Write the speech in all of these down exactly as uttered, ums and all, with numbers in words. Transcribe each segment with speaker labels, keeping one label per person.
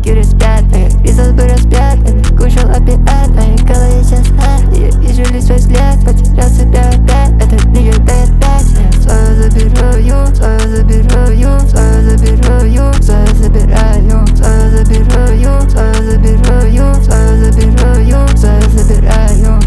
Speaker 1: нигеры спят, Ризас бы распят, и кушал опиат. В моей голове сейчас ад, я вижу лишь свой взгляд, потерял себя опять. Этот нигер дает пять, я свою заберу, ю, свою заберу, ю, свою заберу, ю, свою забираю, свою заберу, ю, свою заберу, ю, свою заберу, ю, свою забираю.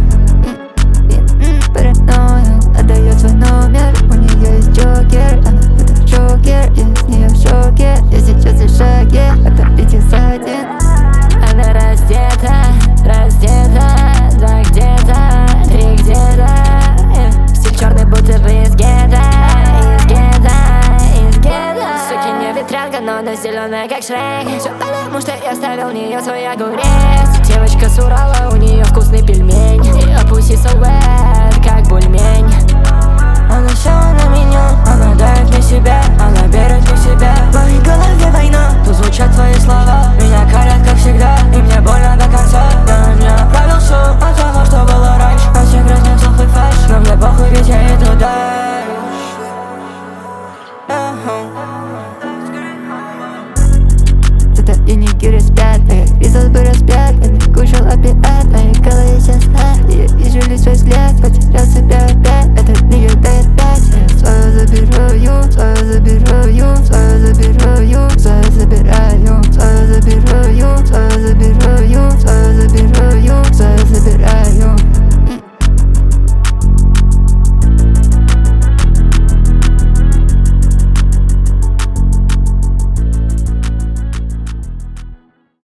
Speaker 1: Паранойя, отдает свой номер, у нее есть джокер, она это шокер, я с нее в шоке, я сейчас в шаге, это пяти за один.
Speaker 2: Она раздета, раздета, два где-то, три где-то, стиль черный будто бы из гетто, из гетто, из гетто. Суки не ветрянка, но она зеленая как Шрек. Все потому, что я ставил в нее свой огурец. Девочка с Урала, у нее вкусный пельмень, ее пуси so wet, как бульмень.
Speaker 3: Она села на меня, она давит на себя, она берет на себя. В моей голове война, тут звучат твои слова. Меня корят как всегда, и мне больно до конца. Я не оправился от того, что было раньше. От всех разных слов и фальш, но мне похуй, ведь я иду дальше.
Speaker 1: Это и нигеры спят,